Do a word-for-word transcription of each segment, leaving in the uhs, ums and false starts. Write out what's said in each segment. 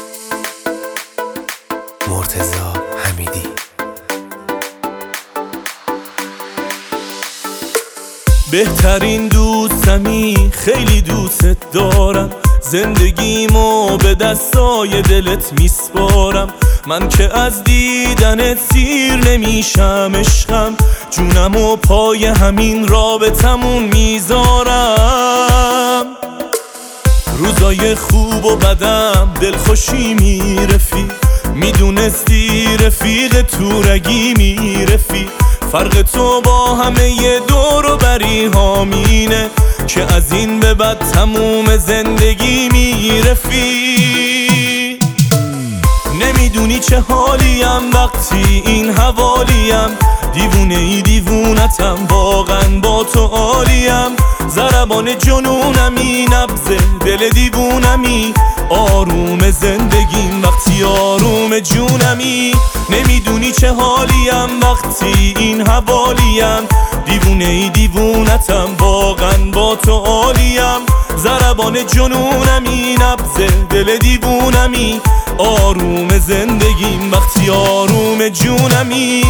مرتضی حمیدی. بهترین دوستمی، خیلی دوست دارم، زندگیمو به دستای دلت میسپارم. من که از دیدنت سیر نمیشم عشقم، جونمو پای همین رابطمون میذارم. روزای خوب و بدم دلخوشی میرفی، میدونستی رفیق تورگی میرفی. فرق تو با همه دور و بری هامینه که از این به بعد تموم زندگی میرفی. نمیدونی چه حالیم وقتی این حوالیم، دیوونه ای دیوونتم، واقعا با تو عالیم. ضربان جنونمی، نبض دل دیوونمی، آروم زندگیم وقتی آروم جونمی. نمیدونی چه حالیم وقتی این حوالیم، دیوونه ای دیوونتم، واقعا با تو عالیم. ضربان جنونمی، نبض دل دیوونمی، آروم زندگیم وقتی آروم جونمی.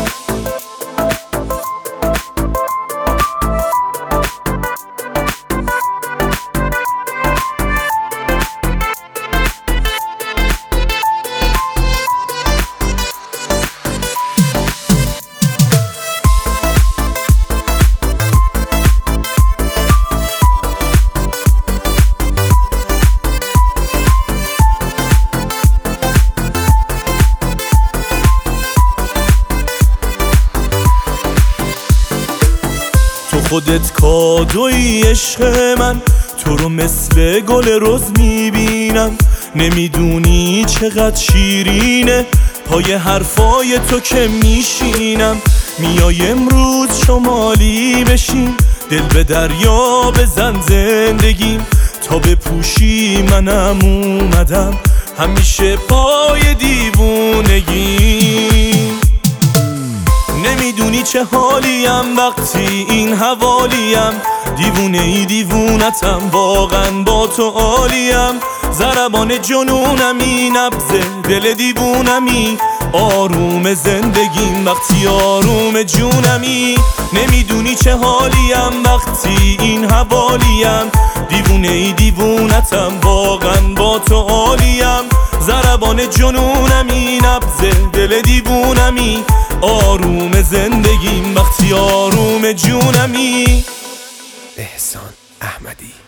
تو خودت کادویی عشق من، تو رو مثل گل رز میبینم. نمیدونی چقدر شیرینه پای حرفای تو که میشینم. میای امروز شمالی بشیم، دل به دریا بزن زندگیم. تا بپوشی منم اومدم، همیشه پای دیوونگی. نمیدونی چه حالیم وقتی این حوالیم، دیوونه ای دیوونتم، واقعا با تو عالیم. ضربان جنونمی، نبض دل دیوونمی، آروم زندگیم وقتی آروم جونمی. نمیدونی چه حالیم وقتی این حوالیم، دیوونه ای دیوونتم، واقعا با تو عالیم. ضربان جنونمی، نبض دل دیوونمی، آروم زندگیم وقتی آروم جونمی. احسان احمدی.